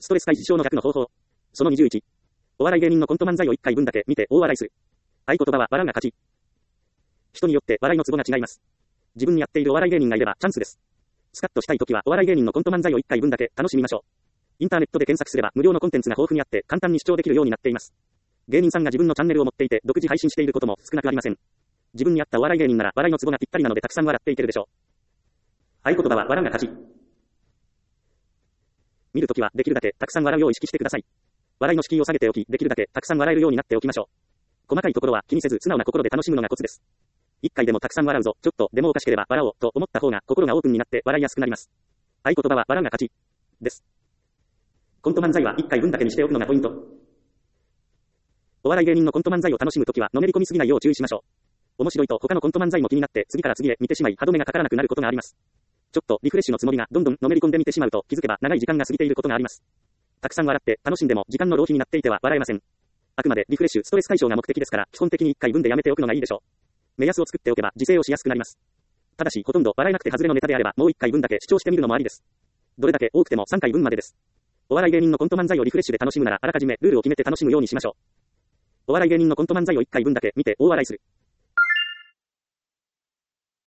ストレス解消の逆の方法。その21。お笑い芸人のコント漫才を1回分だけ見て大笑いする。合言葉は笑うが勝ち。人によって笑いのツボが違います。自分にやっているお笑い芸人がいればチャンスです。スカッとしたいときはお笑い芸人のコント漫才を1回分だけ楽しみましょう。インターネットで検索すれば無料のコンテンツが豊富にあって簡単に視聴できるようになっています。芸人さんが自分のチャンネルを持っていて独自配信していることも少なくありません。自分に合ったお笑い芸人なら笑いのツボがぴったりなのでたくさん笑っていけるでしょう。合言葉は笑うが勝ち。見るときはできるだけたくさん笑うよう意識してください。笑いの敷居を下げておき、できるだけたくさん笑えるようになっておきましょう。細かいところは気にせず素直な心で楽しむのがコツです。1回でもたくさん笑うぞ、ちょっとでもおかしければ笑おうと思った方が心がオープンになって笑いやすくなります。合言葉は笑うが勝ちです。コント漫才は1回分だけにしておくのがポイント。お笑い芸人のコント漫才を楽しむときはのめり込みすぎないよう注意しましょう。面白いと他のコント漫才も気になって次から次へ見てしまい歯止めがかからなくなることがあります。ちょっとリフレッシュのつもりがどんどんのめり込んで見てしまうと気づけば長い時間が過ぎていることがあります。たくさん笑って楽しんでも時間の浪費になっていては笑えません。あくまでリフレッシュ、ストレス解消が目的ですから基本的に1回分でやめておくのがいいでしょう。目安を作っておけば自制をしやすくなります。ただしほとんど笑えなくて外れのネタであればもう1回分だけ視聴してみるのもありです。どれだけ多くても3回分までです。お笑い芸人のコント漫才をリフレッシュで楽しむならあらかじめルールを決めて楽しむようにしましょう。お笑い芸人のコント漫才を1回分だけ見て大笑いする。